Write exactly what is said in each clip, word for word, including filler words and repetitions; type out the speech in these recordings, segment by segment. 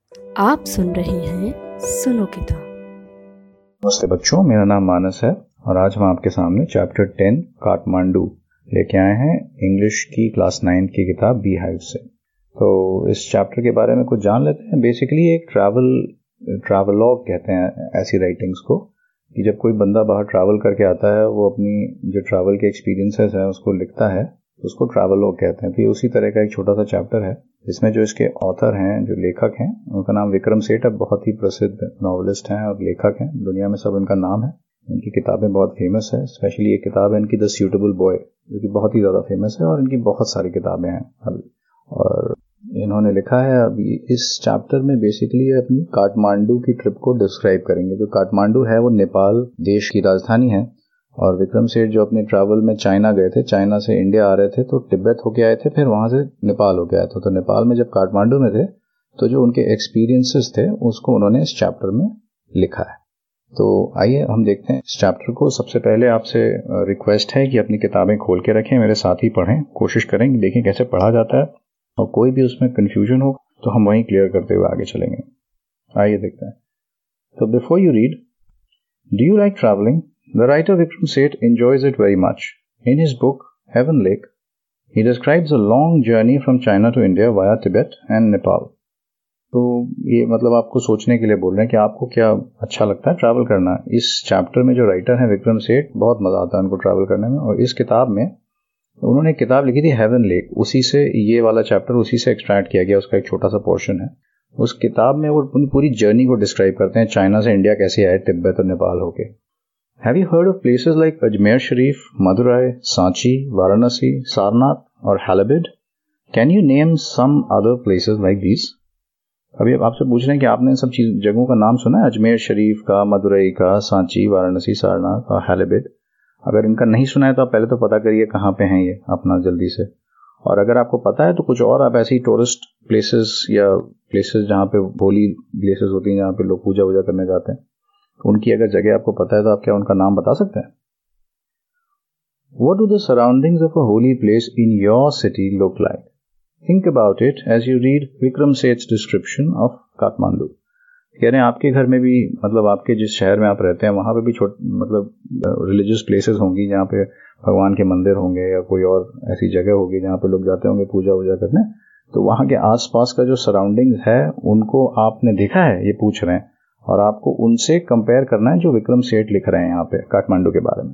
आप सुन रहे हैं सुनो किताब। नमस्ते बच्चों, मेरा नाम मानस है और आज हम आपके सामने चैप्टर टेन काठमांडू लेके आए हैं इंग्लिश की क्लास नाइन्थ की किताब बी हाइव से। तो इस चैप्टर के बारे में कुछ जान लेते हैं। बेसिकली एक ट्रैवल ट्रैवलॉग कहते हैं ऐसी राइटिंग्स को, कि जब कोई बंदा बाहर ट्रैवल करके आता है वो अपनी जो ट्रैवल के एक्सपीरियंसेस हैं उसको लिखता है, उसको ट्रैवलॉग कहते हैं। तो ये उसी तरह का एक छोटा सा चैप्टर है जिसमें जो इसके ऑथर हैं, जो लेखक हैं, उनका नाम विक्रम सेठ है। बहुत ही प्रसिद्ध नॉवलिस्ट हैं और लेखक हैं, दुनिया में सब इनका नाम है। इनकी किताबें बहुत फेमस है। स्पेशली एक किताब है इनकी द सूटेबल बॉय, जो कि बहुत ही ज़्यादा फेमस है, और इनकी बहुत सारी किताबें हैं। और इन्होंने लिखा है अभी इस चैप्टर में बेसिकली अपनी काठमांडू की ट्रिप को डिस्क्राइब करेंगे। जो काठमांडू है वो नेपाल देश की राजधानी है, और विक्रम सेठ जो अपने ट्रैवल में चाइना गए थे, चाइना से इंडिया आ रहे थे, तो तिब्बत होके आए थे, फिर वहां से नेपाल होके आए थे। तो नेपाल में जब काठमांडू में थे तो जो उनके एक्सपीरियंसेस थे उसको उन्होंने इस चैप्टर में लिखा है। तो आइए हम देखते हैं इस चैप्टर को। सबसे पहले आपसे रिक्वेस्ट है कि अपनी किताबें खोल के रखें, मेरे साथ ही पढ़ें, कोशिश करें, देखें कैसे पढ़ा जाता है, और कोई भी उसमें कंफ्यूजन हो तो हम वहीं क्लियर करते हुए आगे चलेंगे। आइए देखते हैं। तो before you read, do you like travelling? The writer Vikram Seth enjoys it very much. In his book, Heaven Lake, he describes a long journey from China to India via Tibet and Nepal. तो ये मतलब आपको सोचने के लिए बोल रहे हैं कि आपको क्या अच्छा लगता है ट्रैवल करना। इस चैप्टर में जो राइटर है विक्रम सेठ, बहुत मजा आता है उनको ट्रैवल करने में। और इस किताब में उन्होंने एक किताब लिखी थी हेवन लेक, उसी से ये वाला चैप्टर उसी से एक्सट्रैक्ट किया गया, उसका एक छोटा सा पोर्शन है। उस किताब में वो पूरी जर्नी को डिस्क्राइब करते हैं, चाइना से इंडिया कैसे आए, तिब्बत और नेपाल होके। Have you heard of places like Ajmer Sharif, Madurai, Sanchi, Varanasi, Sarnath or Halabid? Can you name some other places like these? अभी आपसे पूछ रहे हैं कि आपने सब चीज जगहों का नाम सुना है, अजमेर शरीफ का, मदुरई का, सांची, वाराणसी, सारनाथ और हैलाबिड। अगर इनका नहीं सुना है तो आप पहले तो पता करिए कहाँ पे हैं ये अपना जल्दी से। और अगर आपको पता है तो कुछ और आप ऐसी टूरिस्ट प्लेसेस या प्लेसेस जहाँ पे होली प्लेसेस होती हैं, जहाँ पे लोग पूजा वूजा करने जाते हैं, उनकी अगर जगह आपको पता है तो आप क्या उनका नाम बता सकते हैं? What do the surroundings of a holy place in your city look like? Think about it as you read Vikram Seth's description of Kathmandu. कह रहे हैं आपके घर में भी, मतलब आपके जिस शहर में आप रहते हैं वहां पे भी छोट मतलब रिलीजियस प्लेसेस होंगी जहाँ पे भगवान के मंदिर होंगे या कोई और ऐसी जगह होगी जहाँ पे लोग जाते होंगे पूजा वूजा करने। तो वहां के आसपास का जो सराउंडिंग्स है उनको आपने देखा है, ये पूछ रहे हैं, और आपको उनसे कंपेयर करना है जो विक्रम सेठ लिख रहे हैं यहाँ पे काठमांडू के बारे में।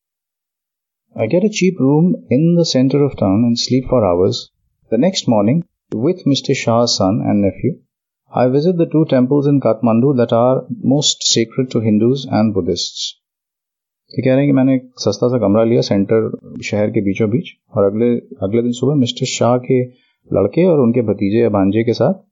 I get a cheap room in the center of town and sleep for hours. The next morning, with Mister Shah's son and nephew, I visit the two temples in Kathmandu that are most sacred to Hindus and Buddhists. ये कह रहे हैं कि मैंने एक सस्ता सा कमरा लिया सेंटर शहर के बीचों बीच, और अगले अगले दिन सुबह मिस्टर शाह के लड़के और उनके भतीजे या भांजे के साथ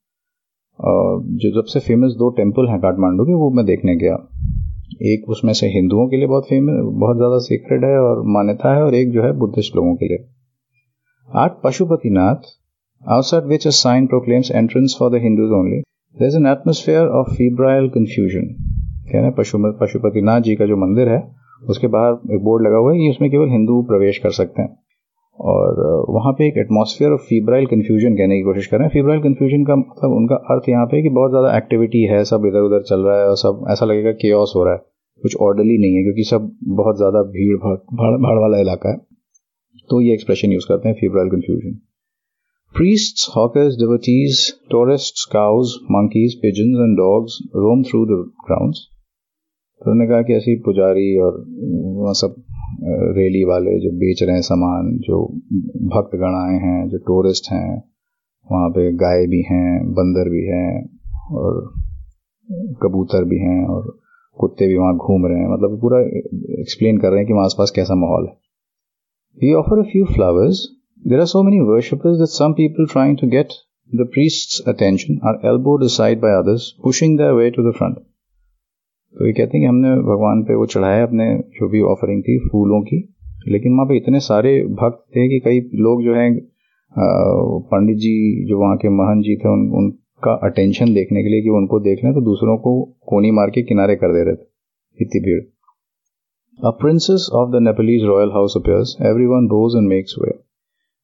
जो सबसे फेमस दो टेम्पल हैं काठमांडू के, वो मैं देखने गया। एक उसमें से हिंदुओं के लिए बहुत फेमस, बहुत ज़्यादा सीक्रेट है और मान्यता है, और एक जो है बुद्धिस्ट लोगों के लिए। At Pashupatinath, outside which a sign proclaims entrance for the Hindus only, there is an atmosphere of febrile confusion. कह रहे हैं पशु पशुपतिनाथ जी का जो मंदिर है उसके बाहर एक बोर्ड लगा हुआ है कि उसमें केवल हिंदू प्रवेश कर सकते हैं, और वहाँ पे एक एटमॉस्फेयर ऑफ फीब्राइल कंफ्यूजन कहने की कोशिश कर रहे हैं। फीब्राइल कंफ्यूजन का मतलब उनका अर्थ यहाँ पे कि बहुत ज़्यादा एक्टिविटी है, सब इधर उधर चल रहा है और सब ऐसा लगेगा केओस हो रहा है, कुछ ऑर्डरली नहीं है, क्योंकि सब बहुत ज़्यादा भीड़ भाड़ भाड़ वाला इलाका है। तो ये एक्सप्रेशन यूज करते हैं, febrile confusion. Priests, hawkers, devotees, tourists, cows, monkeys, pigeons and dogs roam through the grounds. तो उन्होंने कहा कि ऐसी पुजारी और वहाँ सब रेली वाले जो बेच रहे हैं सामान, जो भक्तगण आए हैं, जो टूरिस्ट हैं, वहाँ पे गाय भी हैं, बंदर भी हैं और कबूतर भी हैं और कुत्ते भी वहाँ घूम रहे हैं। मतलब पूरा एक्सप्लेन कर रहे हैं कि वहाँ आसपास कैसा माहौल है। We offer a few flowers. There are so many worshippers that some people trying to get the priest's attention are elbowed aside by others, pushing their way to the front. तो ये कहते हैं कि हमने भगवान पे वो चढ़ाया अपने जो भी ऑफरिंग थी फूलों की, लेकिन वहाँ पे इतने सारे भक्त थे कि कई लोग जो हैं पंडित जी जो वहाँ के महंत जी थे उन, उनका अटेंशन देखने के लिए कि उनको देख लें, तो दूसरों को कोनी मार के किनारे कर दे रहे थे, इतनी भीड़। A princess of the Nepalese royal house appears. Everyone bows and makes way.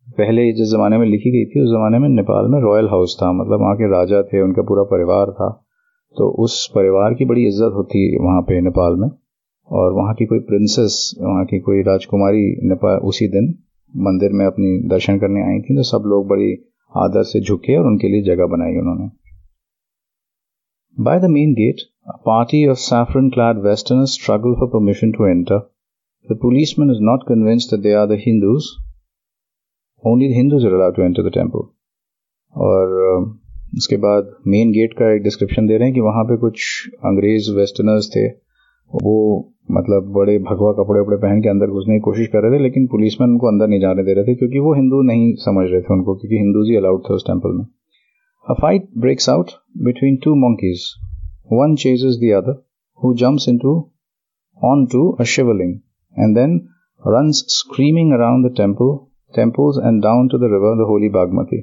पहले जिस ज़माने में लिखी गई थी उस ज़माने में नेपाल में रॉयल हाउस था, मतलब वहाँ के राजा थे, उनका पूरा परिवार था, तो उस परिवार की बड़ी इज्जत होती वहाँ पे नेपाल में। और वहाँ की कोई प्रिंसेस, वहाँ की कोई राजकुमारी नेपाल उसी दिन मंदिर में अपनी दर्शन करने आई थी, तो सब लोग बड़ी आदर से झुके और उनके लिए जगह बनाई उन्होंने। By the main gate, a party of saffron-clad Westerners struggle for permission to enter. The policeman is not convinced that they are the Hindus. Only the Hindus are allowed to enter the temple. और उसके बाद main gate का एक description दे रहे हैं कि वहाँ पे कुछ अंग्रेज वेस्टर्नर्स थे, वो मतलब बड़े भगवा कपड़े वपड़े पहन के अंदर घुसने की कोशिश कर रहे थे, लेकिन पुलिसमैन उनको अंदर नहीं जाने दे रहे थे क्योंकि वो हिंदू नहीं समझ रहे थे उनको, क्योंकि हिंदूज ही अलाउड थे उस टेम्पल में। A fight breaks out between two monkeys. One chases the other, who jumps into onto a shivaling and then runs screaming around the temple, temples and down to the river, the holy Bagmati,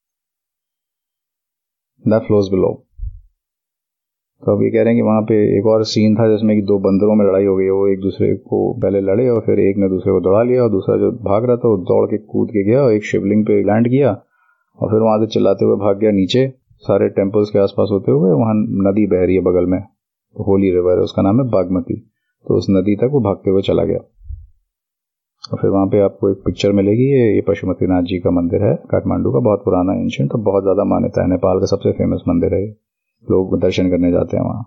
that flows below. तो अब ये कह रहे हैं कि वहाँ पे एक और सीन था जिसमें कि दो बंदरों में लड़ाई हो गई, वो एक दूसरे को पहले लड़े और फिर एक ने दूसरे को दौड़ा लिया और दूसरा जो भाग रहा था वो दौड़ के कूद के गया और एक शिवलिंग पे लैंड किया और फिर वहां से चिल्लाते हुए भाग गया नीचे, सारे टेम्पल्स के आसपास होते हुए। वहां नदी बह रही है बगल में, होली रिवर है, उसका नाम है बागमती, तो उस नदी तक वो भागते हुए चला गया। और फिर वहां पे आपको एक पिक्चर मिलेगी, ये, ये पशुपतिनाथ जी का मंदिर है, काठमांडू का, बहुत पुराना एंशिएंट और बहुत ज्यादा मान्यता है, नेपाल का सबसे फेमस मंदिर है, लोग दर्शन करने जाते हैं वहां।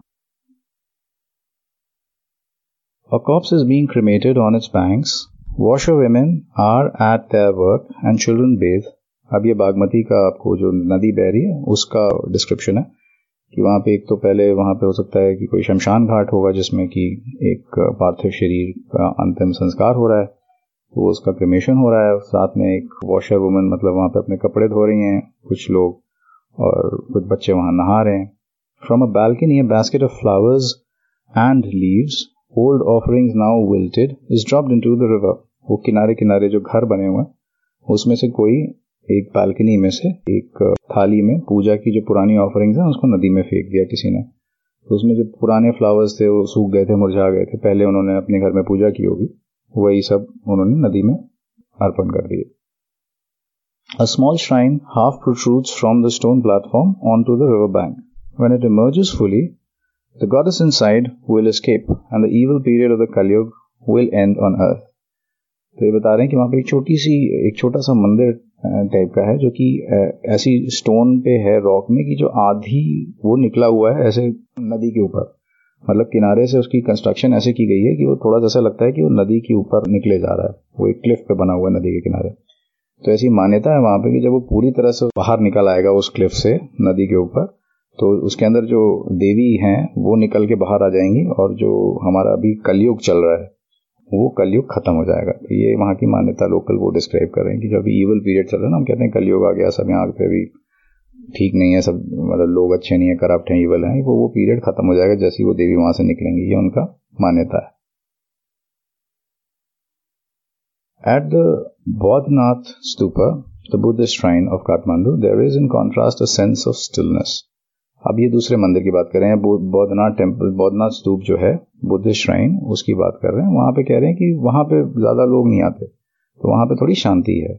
A corpse is being cremated on its banks. Washerwomen are at their work and children bathe. अब ये बागमती का आपको जो नदी बह रही है उसका डिस्क्रिप्शन है कि वहाँ पे एक तो पहले वहाँ पे हो सकता है कि कोई शमशान घाट होगा जिसमें कि एक पार्थिव शरीर का अंतिम संस्कार हो रहा है, तो उसका क्रिमेशन हो रहा है, साथ में एक वॉशर वुमन मतलब वहाँ पे अपने कपड़े धो रही हैं कुछ लोग, और कुछ बच्चे वहाँ नहा रहे हैं। From a balcony a basket of flowers and leaves, old offerings now wilted, is dropped into the river. वो किनारे किनारे जो घर बने हुए हैं उसमें से कोई एक बालकनी में से एक थाली में पूजा की जो पुरानी ऑफरिंग्स हैं उसको नदी में फेंक दिया किसी ने। तो उसमें जो पुराने फ्लावर्स थे वो सूख गए थे, मुरझा गए थे, पहले उन्होंने अपने घर में पूजा की होगी, वही सब उन्होंने नदी में अर्पण कर दिए। A small shrine half protrudes from the stone platform onto the river bank. When it emerges fully, the goddess inside will escape and the evil period of the Kali Yuga will end on earth. तो ये बता रहे हैं कि वहाँ पे एक छोटी सी एक छोटा सा मंदिर टाइप का है जो कि ऐसी स्टोन पे है, रॉक में, कि जो आधी वो निकला हुआ है ऐसे नदी के ऊपर, मतलब किनारे से उसकी कंस्ट्रक्शन ऐसे की गई है कि वो थोड़ा जैसा लगता है कि वो नदी के ऊपर निकले जा रहा है, वो एक क्लिफ पे बना हुआ है नदी के किनारे। तो ऐसी मान्यता है वहां पे कि जब वो पूरी तरह से बाहर निकल आएगा उस क्लिफ से नदी के ऊपर, तो उसके अंदर जो देवी हैं वो निकल के बाहर आ जाएंगी और जो हमारा अभी कलयुग चल रहा है वो कलयुग खत्म हो जाएगा। तो ये वहाँ की मान्यता लोकल वो डिस्क्राइब कर रहे हैं कि जो अभी ईवल पीरियड चल रहा है ना, हम कहते हैं कलयुग आ गया, सब यहाँ पे भी ठीक नहीं है, सब मतलब लोग अच्छे नहीं है, करप्ट हैं, ईवल हैं, वो वो पीरियड खत्म हो जाएगा जैसे वो देवी वहां से निकलेंगी, ये उनका मान्यता है। At the Bodhnath Stupa, the Buddhist shrine of Kathmandu, there is in contrast a sense of stillness. अब ये दूसरे मंदिर की बात कर रहे हैं, बौद्धनाथ टेम्पल, बौद्धनाथ स्तूप जो है बुद्धिस्ट श्राइन, उसकी बात कर रहे हैं। वहां पे कह रहे हैं कि वहां पे ज्यादा लोग नहीं आते, तो वहां पे थोड़ी शांति है।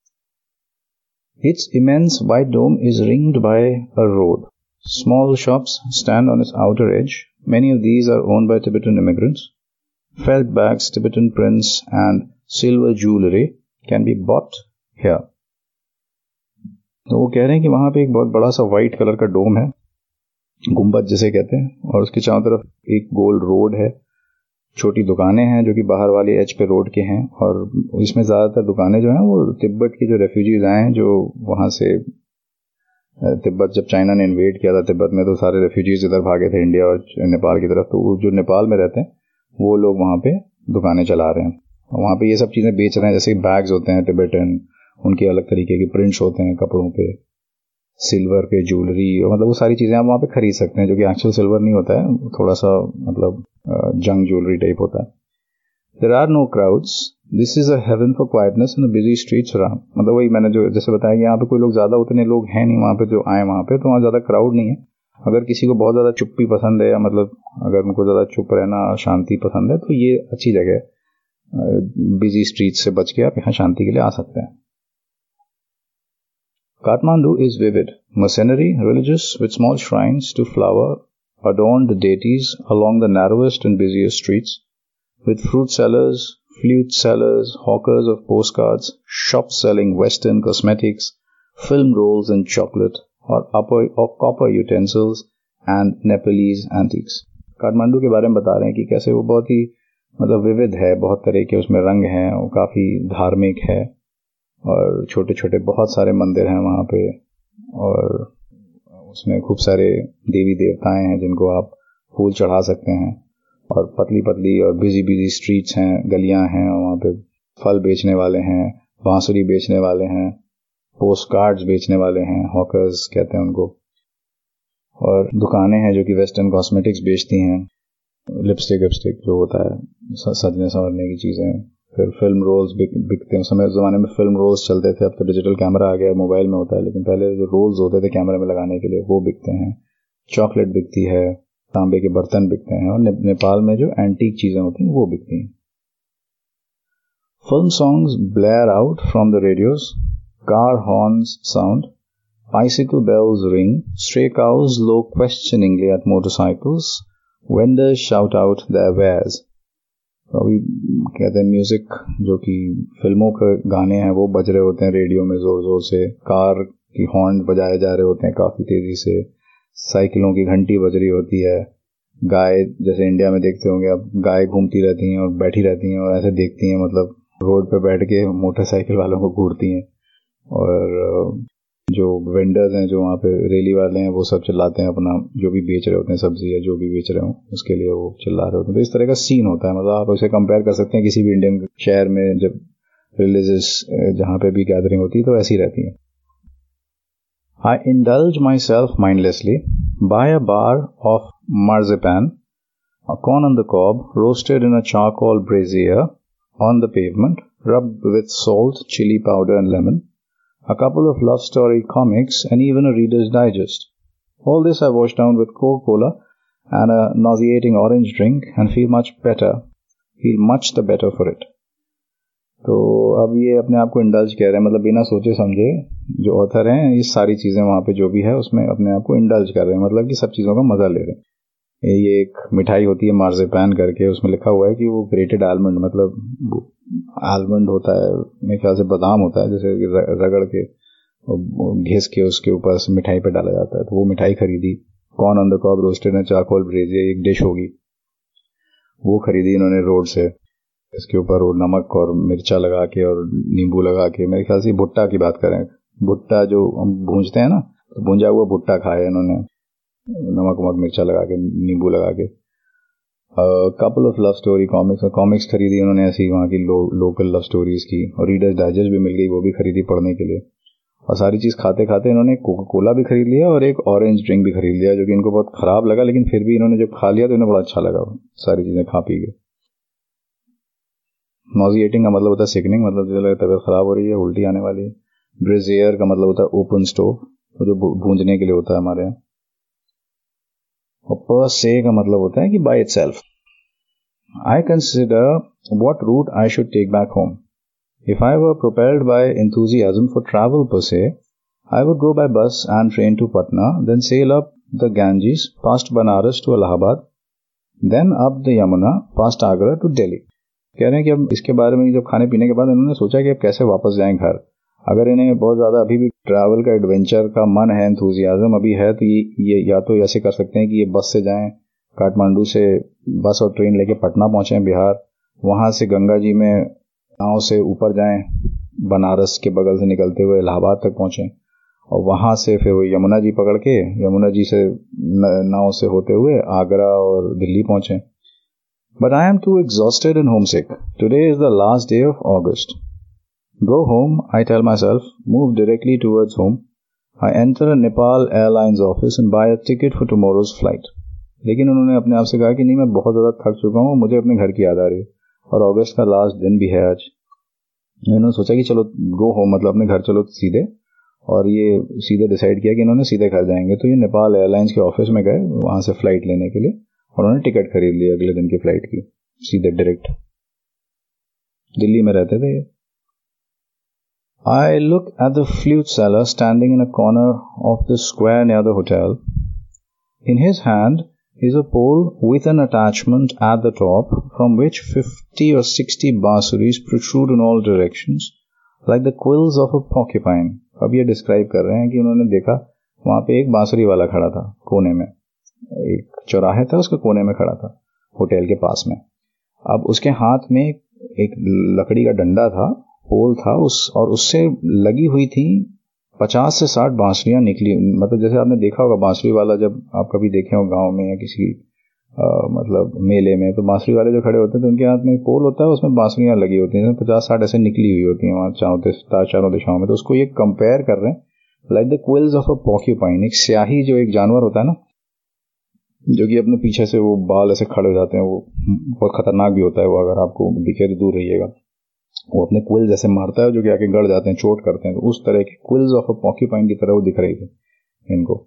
Its immense white dome is ringed by a road. Small shops stand on its outer edge. Many of these are owned by Tibetan immigrants. Felt bags, Tibetan prints and silver jewelry can be bought here. तो वो कह रहे हैं कि वहां पे एक बहुत बड़ा सा व्हाइट कलर का डोम है, गुंबद जिसे कहते हैं, और उसके चारों तरफ एक गोल रोड है, छोटी दुकानें हैं जो कि बाहर वाली एज पे रोड के हैं, और इसमें ज्यादातर दुकानें जो हैं वो तिब्बत के जो रेफ्यूजीज आए हैं, जो वहां से तिब्बत जब चाइना ने इन्वेड किया था तिब्बत में, तो सारे रेफ्यूजीज इधर भागे थे इंडिया और नेपाल की तरफ, तो जो नेपाल में रहते हैं वो लोग वहां पे दुकानें चला रहे हैं, वहां पे ये सब चीजें बेच रहे हैं, जैसे बैग्स होते हैं टिबेटन, उनके अलग तरीके के प्रिंट्स होते हैं कपड़ों पे, सिल्वर पे ज्वेलरी, मतलब वो सारी चीजें आप वहां पे खरीद सकते हैं, जो कि एक्चुअल सिल्वर नहीं होता है, थोड़ा सा मतलब जंग ज्वेलरी टाइप होता है। There are no crowds. This is a heaven for quietness in the busy streets around. मतलब वही मैंने जो जैसे बताया कि यहाँ पे कोई लोग ज्यादा उतने लोग हैं नहीं वहां पे जो आए वहां पे, तो वहाँ ज्यादा क्राउड नहीं है। अगर किसी को बहुत ज्यादा चुप्पी पसंद है, या मतलब अगर उनको ज्यादा चुप रहना, शांति पसंद है, तो ये अच्छी जगह है। बिजी स्ट्रीट से बच के आप यहाँ शांति के लिए आ सकते हैं। Kathmandu is vivid, mercenary, religious, with small shrines to flower adorned deities along the narrowest and busiest streets, with fruit sellers, flute sellers, hawkers of postcards, shops selling Western cosmetics, film rolls and chocolate, or upper of copper utensils and Nepalese antiques. Kathmandu के बारे में बता रहे हैं कि कैसे वो बहुत ही मतलब विविध है, बहुत तरह के उसमें रंग हैं, वो काफ़ी धार्मिक है और छोटे छोटे बहुत सारे मंदिर हैं वहाँ पे, और उसमें खूब सारे देवी देवताएं हैं जिनको आप फूल चढ़ा सकते हैं, और पतली पतली और बिजी बिजी स्ट्रीट्स हैं, गलियां हैं, वहाँ पे फल बेचने वाले हैं, बांसुरी बेचने वाले हैं, पोस्ट कार्ड्स बेचने वाले हैं, हॉकर्स कहते हैं उनको, और दुकानें हैं जो कि वेस्टर्न कॉस्मेटिक्स बेचती हैं, लिपस्टिक विपस्टिक जो होता है सजने संवरने की चीज़ें, फिर फिल्म रोल्स बिकते हैं। उस समय उस ज़माने में फिल्म रोल्स चलते थे, अब तो डिजिटल कैमरा आ गया, मोबाइल में होता है, लेकिन पहले जो रोल्स होते थे कैमरे में लगाने के लिए वो बिकते हैं। चॉकलेट बिकती है, तांबे के बर्तन बिकते हैं, और ने, नेपाल में जो एंटीक चीज़ें होती हैं वो बिकती हैं। Film songs blare out from the radios, car horns sound, bicycle bells ring, stray cows low questioningly at motorcycles, vendors shout out their wares. अभी कहते हैं म्यूजिक जो कि फिल्मों के गाने हैं वो बज रहे होते हैं रेडियो में जोर जोर से, कार की हॉर्न बजाए जा रहे होते हैं काफी तेजी से, साइकिलों की घंटी बज रही होती है, गाय जैसे इंडिया में देखते होंगे अब गाय घूमती रहती हैं और बैठी रहती हैं और ऐसे देखती हैं, मतलब रोड पे बैठ के मोटरसाइकिल वालों को घूरती हैं, और जो वेंडर्स हैं जो वहाँ पे रेली वाले हैं वो सब चिल्लाते हैं अपना जो भी बेच रहे होते हैं, सब्जी या जो भी बेच रहे हो उसके लिए वो चिल्ला रहे होते हैं। तो इस तरह का सीन होता है, मतलब आप उसे कंपेयर कर सकते हैं किसी भी इंडियन शहर में जब रिलीजियस जहाँ पे भी गैदरिंग होती है तो ऐसी रहती है। I indulge myself mindlessly buy a bar of marzipan, a corn on the cob, roasted in a charcoal brazier on the pavement, rubbed with salt, chili powder and lemon, a couple of love story comics, and even a Reader's Digest. All this I wash down with Coca-Cola and a nauseating orange drink and feel much better, feel much the better for it. तो अब ये अपने आप को indulge कह रहे हैं, मतलब बिना सोचे समझे जो ऑथर हैं ये सारी चीज़ें वहाँ पे जो भी है उसमें अपने आप को इंडल्ज कर रहे हैं, मतलब कि सब चीज़ों का मज़ा ले रहे हैं। ये एक मिठाई होती है मार्जिपान करके, उसमें लिखा हुआ है कि वो ग्रेटेड आलमंड, मतलब आलमंड होता है मेरे ख्याल से बादाम होता है, जैसे रगड़ के घिस के उसके ऊपर से मिठाई पे डाला जाता है। तो वो मिठाई खरीदी, corn on the cob roasted and charcoal brazier एक डिश होगी, वो खरीदी इन्होंने रोड से, इसके ऊपर वो नमक और मिर्चा लगा के और नींबू लगा के, मेरे ख्याल से भुट्टा की बात करें, भुट्टा जो हम भूंजते हैं ना, तो भूंजा हुआ भुट्टा खाया इन्होंने, नमक वमक मिर्चा लगा के नींबू लगा के। Couple of love story comics, comics खरीदी उन्होंने ऐसी वहाँ की लो, लोकल लव स्टोरीज की, और रीडर्स डाइजेस्ट भी मिल गई, वो भी खरीदी पढ़ने के लिए। और सारी चीज़ खाते खाते इन्होंने कोका कोला भी खरीद लिया और एक ऑरेंज ड्रिंक भी खरीद लिया, जो कि इनको बहुत खराब लगा, लेकिन फिर भी इन्होंने जब खा लिया तो इन्हें बड़ा अच्छा लगा सारी चीज़ें खा पी के। नॉजिएटिंग का मतलब होता है सिकनिंग, मतलब तबीयत खराब हो रही है, उल्टी आने वाली है। ब्रेजियर का मतलब होता है ओपन स्टोव, जो भूंजने के लिए होता है हमारे यहाँ। और पर से का मतलब होता है कि by itself. I consider what route I should take back home. If I were propelled by enthusiasm for travel per se, I would go by bus and train to Patna, then sail up the Ganges past Banaras to Allahabad, then up the Yamuna past Agra to Delhi. कह रहे हैं कि अब इसके बारे में जब खाने पीने के बाद इन्होंने सोचा कि अब कैसे वापस जाएं घर। अगर इन्हें बहुत ज़्यादा अभी भी ट्रैवल का एडवेंचर का मन है, एंथुजियाज्म अभी है, तो ये, ये या तो ऐसे कर सकते हैं कि ये बस से जाएं, काठमांडू से बस और ट्रेन लेके पटना पहुंचें बिहार, वहां से गंगा जी में नाव से ऊपर जाएं, बनारस के बगल से निकलते हुए इलाहाबाद तक पहुंचें, और वहां से फिर वो यमुना जी पकड़ के यमुना जी से नाव से होते हुए आगरा और दिल्ली पहुंचें। But I am too exhausted and homesick. Today is the last day of August. Go home, I tell myself, move directly towards home. I enter a Nepal Airlines office and buy a ticket for tomorrow's flight. लेकिन उन्होंने अपने आप से कहा कि नहीं, मैं बहुत ज़्यादा थक चुका हूँ, मुझे अपने घर की याद आ रही है, और अगस्त का लास्ट दिन भी है आज। इन्होंने सोचा कि चलो गो होम, मतलब अपने घर चलो सीधे, और ये सीधे डिसाइड किया कि इन्होंने सीधे घर जाएंगे। तो ये नेपाल एयरलाइंस के ऑफिस में गए वहाँ से फ्लाइट लेने के लिए, और उन्होंने टिकट खरीद ली अगले दिन की फ्लाइट की, सीधे डायरेक्ट। दिल्ली में रहते थे ये। I look at the flute seller standing in a corner of the square near the hotel. In his hand is a pole with an attachment at the top from which fifty or sixty बांसुरीज protrude in all directions like the quills of a porcupine. अब ये describe कर रहे हैं कि उन्होंने देखा वहां पे एक बांसुरी वाला खड़ा था कोने में, एक चौराहे था उसके कोने में खड़ा था होटल के पास में. अब उसके हाथ में एक लकड़ी का डंडा था, पोल था उस, और उससे लगी हुई थी पचास से साठ बांसुरियां निकली. मतलब जैसे आपने देखा होगा बांसुरी वाला, जब आप कभी देखे हो गांव में या किसी आ, मतलब मेले में, तो बांसुरी वाले जो खड़े होते हैं तो उनके हाथ में एक पोल होता है, उसमें बांसुरियां लगी होती हैं, पचास साठ ऐसे निकली हुई होती हैं वहाँ चारों चारों दिशाओं में. तो उसको ये कंपेयर कर रहे हैं like the quills of a porcupine. एक स्याही जो एक जानवर होता है ना, जो कि अपने पीछे से वो बाल ऐसे खड़े हो जाते हैं, वो बहुत खतरनाक भी होता है. वो अगर आपको दिखे तो दूर रहिएगा. वो अपने क्विल्स ऐसे मारता है जो कि आके गड़ जाते हैं, चोट करते हैं. तो उस तरह के क्विल्स ऑफ अ पॉक्यूपाइन की तरह वो दिख रही थी इनको.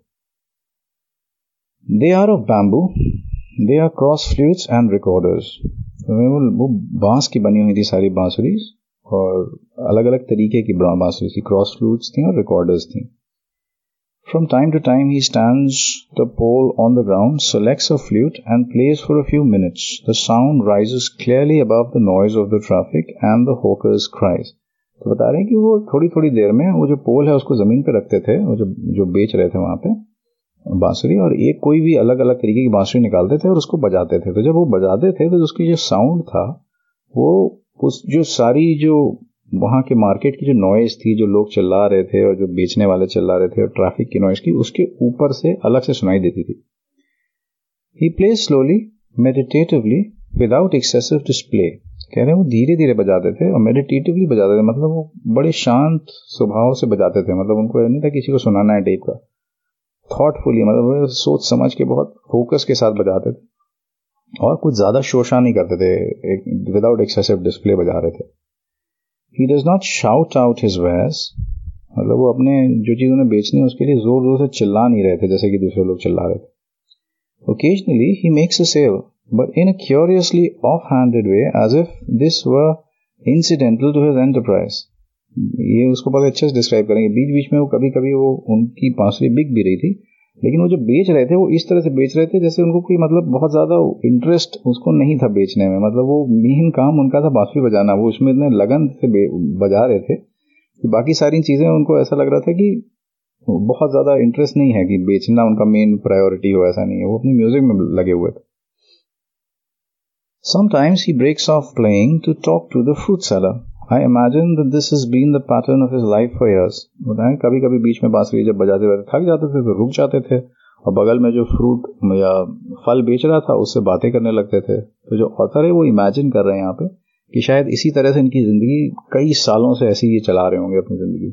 They are of bamboo, they are cross flutes and recorders. वो बांस की बनी हुई थी सारी बांसुरी, और अलग अलग तरीके की बांसुरी थी. क्रॉस फ्लूट्स थी और रिकॉर्डर्स थी. From time to time he stands the pole on the ground, selects a flute and plays for a few minutes. The sound rises clearly above the noise of the traffic and the hawkers' cries. तो बता रहे हैं कि वो थोड़ी थोड़ी देर में वो जो पोल है उसको जमीन पे रखते थे, वो जो जो बेच रहे थे वहां पे बांसुरी, और एक कोई भी अलग अलग तरीके की बांसुरी निकालते थे और उसको बजाते थे. तो जब वो बजाते थे तो उसकी जो साउंड था वो उस जो सारी जो वहां के मार्केट की जो नॉइज थी, जो लोग चिल्ला रहे थे और जो बेचने वाले चिल्ला रहे थे और ट्रैफिक की नॉइज की, उसके ऊपर से अलग से सुनाई देती थी. He plays slowly meditatively without excessive display. कह रहे हैं वो धीरे धीरे बजाते थे और मेडिटेटिवली बजाते थे. मतलब वो बड़े शांत स्वभाव से बजाते थे. मतलब उनको नहीं था किसी को सुनाना है टाइप का. थॉटफुली, मतलब सोच समझ के बहुत फोकस के साथ बजाते थे और कुछ ज्यादा शोशा नहीं करते थे. विदाउट एक्सेसिव डिस्प्ले बजा रहे थे. He does not shout out his wares. मतलब वो अपने जो चीज उन्हें बेचनी है उसके लिए जोर जोर से चिल्ला नहीं रहे थे जैसे कि दूसरे लोग चिल्ला रहे थे. Occasionally he makes a sale, but in a curiously off-handed way, as if this were incidental to his enterprise. ये उसको बहुत अच्छे से डिस्क्राइब करेंगे. बीच बीच में वो कभी कभी वो उनकी बांसुरी बिक भी रही थी, लेकिन वो जो बेच रहे थे वो इस तरह से बेच रहे थे जैसे उनको कोई मतलब बहुत ज्यादा इंटरेस्ट उसको नहीं था बेचने में. मतलब वो मेन काम उनका था बांसुरी बजाना. वो उसमें इतने लगन से बजा रहे थे कि बाकी सारी चीजें उनको ऐसा लग रहा था कि बहुत ज्यादा इंटरेस्ट नहीं है कि बेचना उनका मेन प्रायोरिटी हो. ऐसा नहीं है, वो अपनी म्यूजिक में लगे हुए थे. Sometimes he breaks off playing to talk to the fruit seller. I imagine that this has been the pattern of his life for years. बताएं कभी कभी बीच में बांसुरी जब बजाते हुए थक जाते थे तो रुक जाते थे और बगल में जो फ्रूट या फल बेच रहा था उससे बातें करने लगते थे. तो जो ऑथर है वो इमेजिन कर रहे हैं यहाँ पे कि शायद इसी तरह से इनकी जिंदगी कई सालों से ऐसी ही चला रहे होंगे अपनी जिंदगी.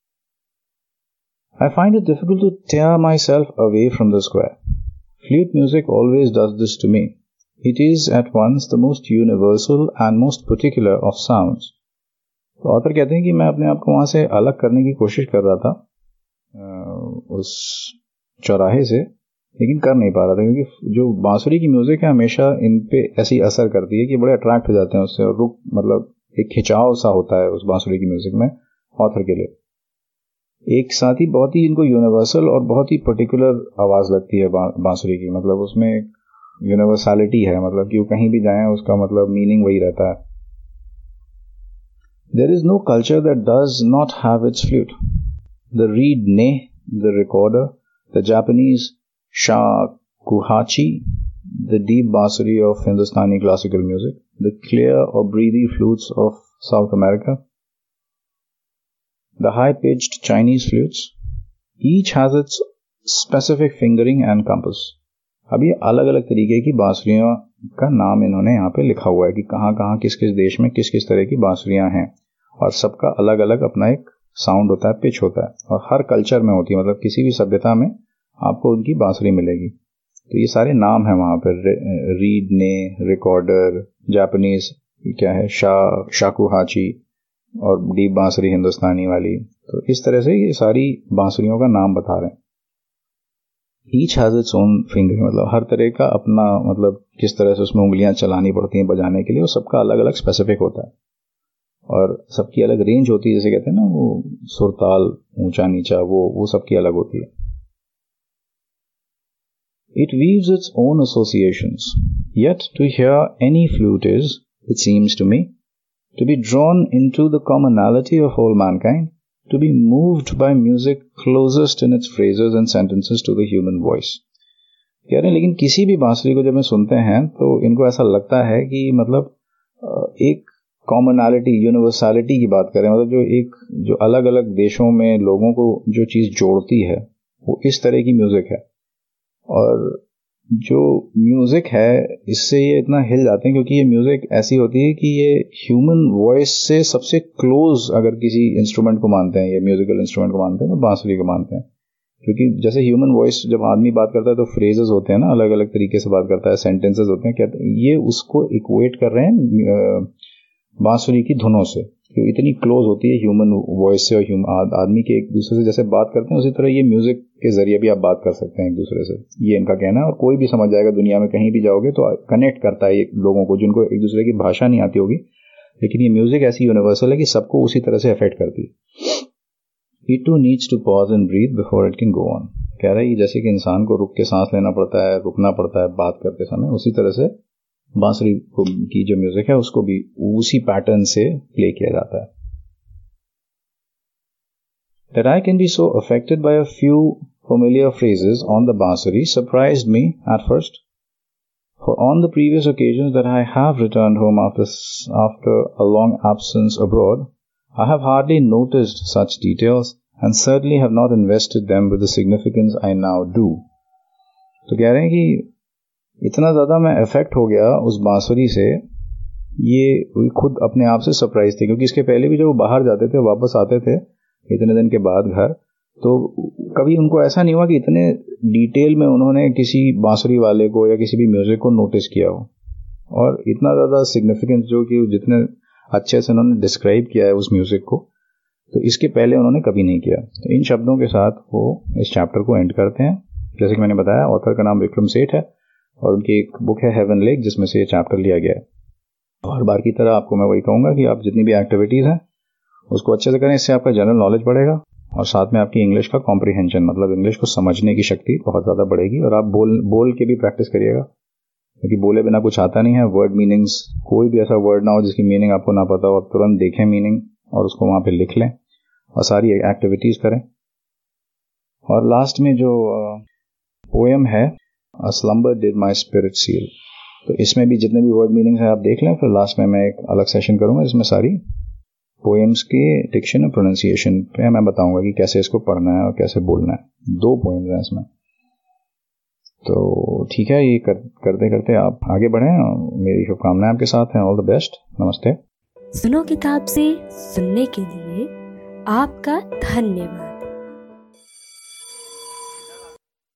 I find it difficult to tear myself away from the square. Flute music always does this to me. It is at once the most universal and most particular of sounds. तो ऑथर कहते हैं कि मैं अपने आप को वहां से अलग करने की कोशिश कर रहा था उस चौराहे से, लेकिन कर नहीं पा रहा था क्योंकि जो बांसुरी की म्यूजिक है हमेशा इन पे ऐसी असर करती है कि बड़े अट्रैक्ट हो जाते हैं उससे, और रुक मतलब एक खिंचाव सा होता है उस बांसुरी की म्यूजिक में ऑथर के लिए. एक साथ ही बहुत ही इनको यूनिवर्सल और बहुत ही पर्टिकुलर आवाज लगती है बांसुरी की. मतलब उसमें यूनिवर्सलिटी है, मतलब कि वो कहीं भी जाए उसका मतलब मीनिंग वही रहता है. There is no culture that does not have its flute. The reed ne, the recorder, the Japanese shakuhachi, the deep bansuri of Hindustani classical music, the clear or breathy flutes of South America, the high-pitched Chinese flutes, each has its specific fingering and compass. अब ये अलग अलग तरीके की बांसुरियों का नाम इन्होंने यहाँ पे लिखा हुआ है कि कहाँ कहाँ किस किस देश में किस किस तरह की बांसुरियां हैं, और सबका अलग अलग अपना एक साउंड होता है, पिच होता है, और हर कल्चर में होती है. मतलब किसी भी सभ्यता में आपको उनकी बांसुरी मिलेगी. तो ये सारे नाम है वहां पर, रीड ने, रिकॉर्डर, जापानीज क्या है शा शाकुहाची, और डीप बांसुरी हिंदुस्तानी वाली. तो इस तरह से ये सारी बांसुरियों का नाम बता रहे हैं. Each has its own finger, मतलब हर तरह का अपना, मतलब किस तरह से उसमें उंगलियां चलानी पड़ती हैं बजाने के लिए, वो सबका अलग अलग स्पेसिफिक होता है. और सबकी अलग रेंज होती है, जैसे कहते हैं ना वो सुरताल, ऊंचा नीचा, वो वो सबकी अलग होती है. It weaves its own associations, yet to hear any flute is, it seems to me, to be drawn into the commonality of all mankind, to be moved by music closest in its phrases and sentences to the human voice. कह रहे हैं लेकिन किसी भी बांसुरी को जब हम सुनते हैं तो इनको ऐसा लगता है कि मतलब एक कॉमनैलिटी, यूनिवर्सलिटी की बात करें, मतलब जो एक जो अलग अलग देशों में लोगों को जो चीज़ जोड़ती है वो इस तरह की म्यूजिक है. और जो म्यूजिक है इससे ये इतना हिल जाते हैं क्योंकि ये म्यूजिक ऐसी होती है कि ये ह्यूमन वॉइस से सबसे क्लोज अगर किसी इंस्ट्रूमेंट को मानते हैं, ये म्यूजिकल इंस्ट्रूमेंट को मानते हैं तो बांसुरी को मानते हैं. क्योंकि जैसे ह्यूमन वॉइस जब आदमी बात करता है तो फ्रेजेस होते हैं ना, अलग अलग तरीके से बात करता है, सेंटेंसेस होते हैं, कहते हैं ये उसको इक्वेट कर रहे हैं बांसुरी की धुनों से, जो इतनी क्लोज होती है ह्यूमन वॉइस से. और आदमी के एक दूसरे से जैसे बात करते हैं उसी तरह ये म्यूजिक के जरिए भी आप बात कर सकते हैं एक दूसरे से, ये इनका कहना है. और कोई भी समझ जाएगा, दुनिया में कहीं भी जाओगे तो कनेक्ट करता है ये लोगों को जिनको एक दूसरे की भाषा नहीं आती होगी, लेकिन ये म्यूजिक ऐसी यूनिवर्सल है कि सबको उसी तरह से अफेक्ट करती है. It too needs to pause and breathe before it can go on. कह रहा है ये जैसे कि इंसान को रुक के सांस लेना पड़ता है, रुकना पड़ता है बात करते समय, उसी तरह से बांसुरी की जो म्यूजिक है उसको भी उसी पैटर्न से प्ले किया जाता है. That I can be so affected by a few familiar phrases on the bansuri surprised me at first. For on the previous occasions that I have returned home after, after a long absence abroad, I have hardly noticed such details and certainly have not invested them with the significance I now do. तो कह रहे हैं कि इतना ज़्यादा मैं affect हो गया उस बांसुरी से, ये खुद अपने आप से सरप्राइज थे. क्योंकि इसके पहले भी जब वो बाहर जाते थे, वापस आते थे इतने दिन के बाद घर, तो कभी उनको ऐसा नहीं हुआ कि इतने डिटेल में उन्होंने किसी बांसुरी वाले को या किसी भी म्यूजिक को नोटिस किया हो. और इतना ज़्यादा सिग्निफिकेंस जो कि जितने अच्छे से उन्होंने डिस्क्राइब किया है उस म्यूजिक को, तो इसके पहले उन्होंने कभी नहीं किया. तो इन शब्दों के साथ वो इस चैप्टर को एंड करते हैं. जैसे कि मैंने बताया, ऑथर का नाम विक्रम सेठ है और उनकी एक बुक है हेवन लेक, जिसमें से ये चैप्टर लिया गया है. हर बार की तरह आपको मैं वही कहूँगा कि आप जितनी भी एक्टिविटीज़ हैं उसको अच्छे से करें. इससे आपका जनरल नॉलेज बढ़ेगा और साथ में आपकी इंग्लिश का कॉम्प्रिहेंशन, मतलब इंग्लिश को समझने की शक्ति बहुत ज़्यादा बढ़ेगी. और आप बोल बोल के भी प्रैक्टिस करिएगा, क्योंकि बोले बिना कुछ आता नहीं है. वर्ड मीनिंग्स, कोई भी ऐसा वर्ड ना हो जिसकी मीनिंग आपको ना पता हो, आप तुरंत देखें मीनिंग और उसको वहाँ पे लिख लें और सारी एक्टिविटीज़ करें. और लास्ट में जो पोएम है, a slumber did my spirit seal, तो इसमें भी जितने भी वर्ड मीनिंग्स हैं आप देख लें. फिर लास्ट में मैं एक अलग सेशन करूँगा जिसमें सारी पोएम्स के डिक्शन और प्रोनाउंसिएशन पे मैं बताऊंगा कि कैसे इसको पढ़ना है और कैसे बोलना है. दो पोएम्स हैं इसमें. तो ठीक है, ये कर, करते करते आप आगे बढ़ें. मेरी शुभकामनाएं आपके साथ हैं. All the best. नमस्ते. सुनो किताब से सुनने के लिए आपका धन्यवाद.